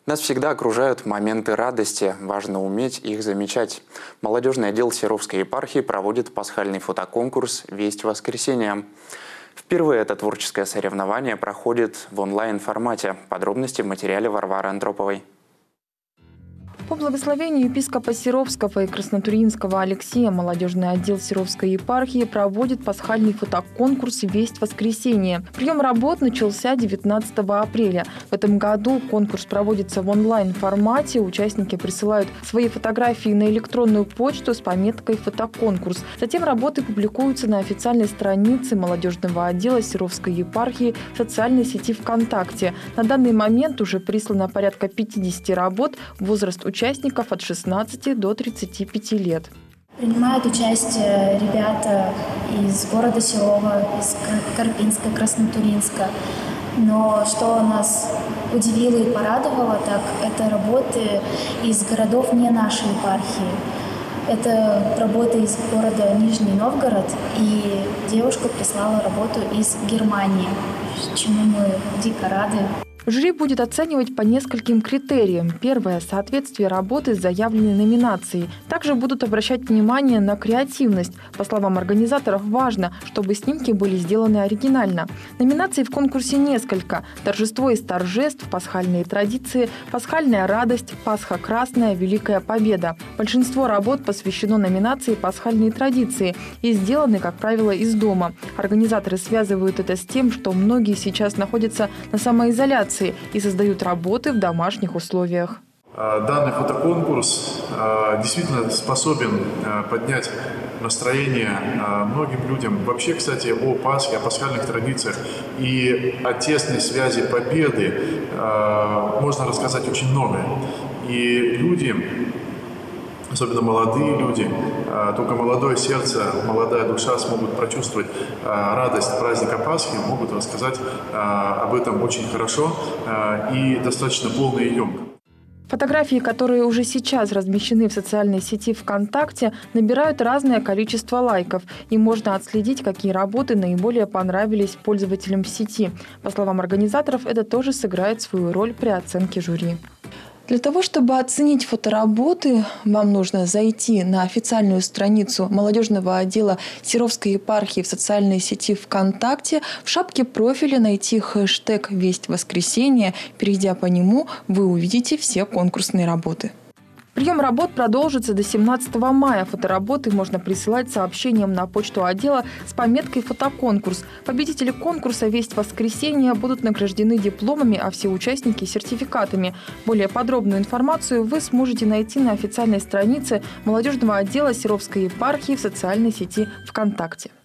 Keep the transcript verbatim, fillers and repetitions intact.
Нас всегда окружают моменты радости, важно уметь их замечать. Молодежный отдел Серовской епархии проводит пасхальный фотоконкурс «Весть воскресения». Впервые это творческое соревнование проходит в онлайн-формате. Подробности в материале Варвары Антроповой. По благословению епископа Серовского и Краснотурьинского Алексея молодежный отдел Серовской епархии проводит пасхальный фотоконкурс «Весть воскресения». Прием работ начался девятнадцатого апреля. В этом году конкурс проводится в онлайн-формате. Участники присылают свои фотографии на электронную почту с пометкой «Фотоконкурс». Затем работы публикуются на официальной странице молодежного отдела Серовской епархии в социальной сети ВКонтакте. На данный момент уже прислано порядка пятидесяти работ. Возраст участников участников от шестнадцати до тридцати пяти лет. Принимают участие ребята из города Серова, из Карпинска, Краснотурьинска. Но что нас удивило и порадовало, так это работы из городов не нашей епархии. Это работа из города Нижний Новгород, и девушка прислала работу из Германии, чему мы дико рады. Жюри будет оценивать по нескольким критериям. Первое – соответствие работы с заявленной номинацией. Также будут обращать внимание на креативность. По словам организаторов, важно, чтобы снимки были сделаны оригинально. Номинаций в конкурсе несколько. Торжество из торжеств, пасхальные традиции, пасхальная радость, Пасха красная, Великая победа. Большинство работ посвящено номинации пасхальные традиции и сделаны, как правило, из дома. Организаторы связывают это с тем, что многие сейчас находятся на самоизоляции и создают работы в домашних условиях. Данный фотоконкурс действительно способен поднять настроение многим людям. Вообще, кстати, о Пасхе, о пасхальных традициях и о тесной связи победы можно рассказать очень многое. И люди, особенно молодые люди, только молодое сердце, молодая душа смогут прочувствовать радость праздника Пасхи, могут рассказать об этом очень хорошо и достаточно полно и емко. Фотографии, которые уже сейчас размещены в социальной сети ВКонтакте, набирают разное количество лайков. И можно отследить, какие работы наиболее понравились пользователям в сети. По словам организаторов, это тоже сыграет свою роль при оценке жюри. Для того, чтобы оценить фотоработы, вам нужно зайти на официальную страницу молодежного отдела Серовской епархии в социальной сети ВКонтакте, в шапке профиля найти хэштег «Весть воскресения». Перейдя по нему, вы увидите все конкурсные работы. Прием работ продолжится до семнадцатого мая. Фотоработы можно присылать сообщением на почту отдела с пометкой «Фотоконкурс». Победители конкурса «Весть воскресения» будут награждены дипломами, а все участники – сертификатами. Более подробную информацию вы сможете найти на официальной странице молодежного отдела Серовской епархии в социальной сети ВКонтакте.